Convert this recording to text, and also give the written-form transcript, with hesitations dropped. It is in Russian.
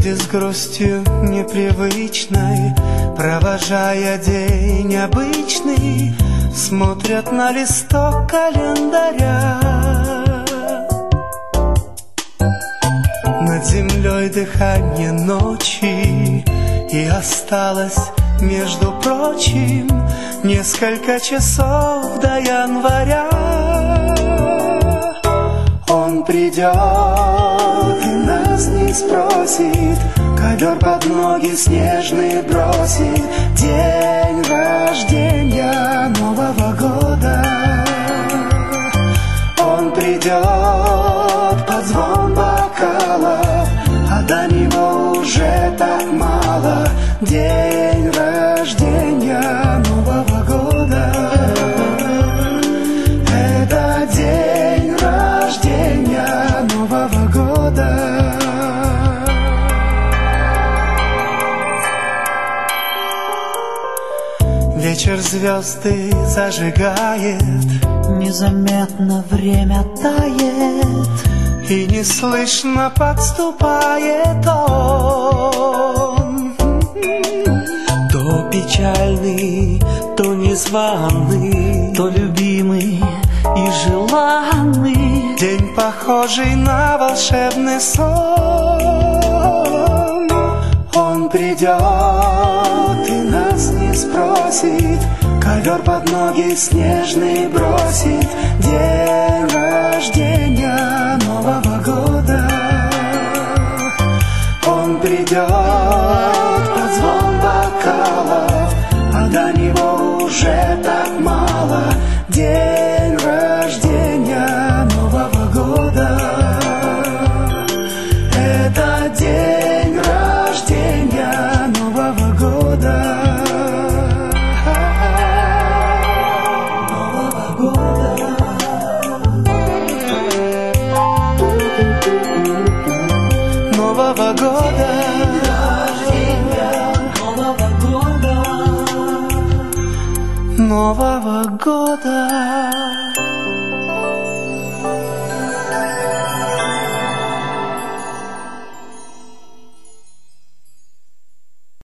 Люди с грустью непривычной, провожая день обычный, смотрят на листок календаря. Над землей дыхание ночи, и осталось, между прочим, несколько часов до января. Он придет и нас не спросит, ковер под ноги снежный бросит. День рождения Нового года. Он придет под звон бокалов, а до него уже так мало. День рождения Нового года. Это день рождения Нового года. Вечер звезды зажигает, незаметно время тает, и неслышно подступает он. То печальный, то незваный, то любимый и желанный. День, похожий на волшебный сон. Он придет и нас не спросит, ковер под ноги снежный бросит. День рождения Нового года. Он придет под звон бокалов, а до него уже так мало. День рождения Нового года. Это день рождения Нового года. Нового года. Нового года. Нового года.